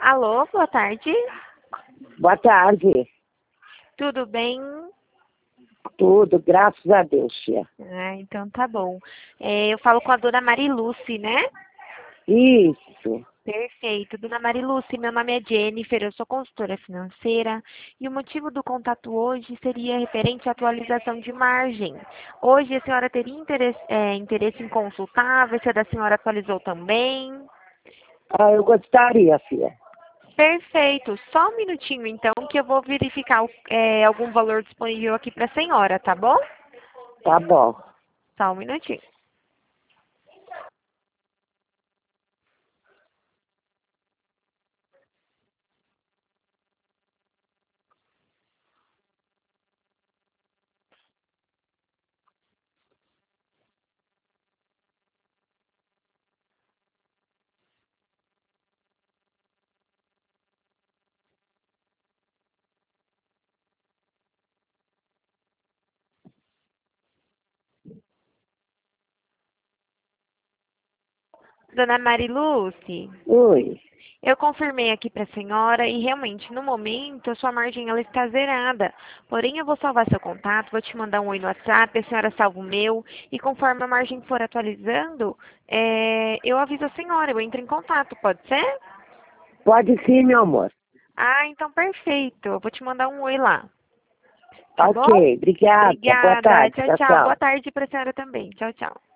Alô, boa tarde. Boa tarde. Tudo bem? Tudo, graças a Deus, tia. Então tá bom. Eu falo com a dona Mariluce, né? Isso. Perfeito. Dona Mariluce, meu nome é Jennifer, eu sou consultora financeira e o motivo do contato hoje seria referente à atualização de margem. Hoje a senhora teria interesse em consultar, ver se a da senhora atualizou também? Eu gostaria, filha. Perfeito. Só um minutinho então que eu vou verificar algum valor disponível aqui para a senhora, tá bom? Tá bom. Só um minutinho. Dona Mariluce, Oi. eu confirmei aqui para a senhora e realmente no momento a sua margem ela está zerada. Porém eu vou salvar seu contato, vou te mandar um oi no WhatsApp, a senhora salva o meu e conforme a margem for atualizando, eu aviso a senhora, eu entro em contato, pode ser? Pode sim, meu amor. Ah, então perfeito. Eu vou te mandar um oi lá. Tá Tá bom? ok. Obrigada. Boa Obrigada. tarde. Tchau, Tchau, tchau. Boa tchau. tarde para a senhora também. Tchau, tchau.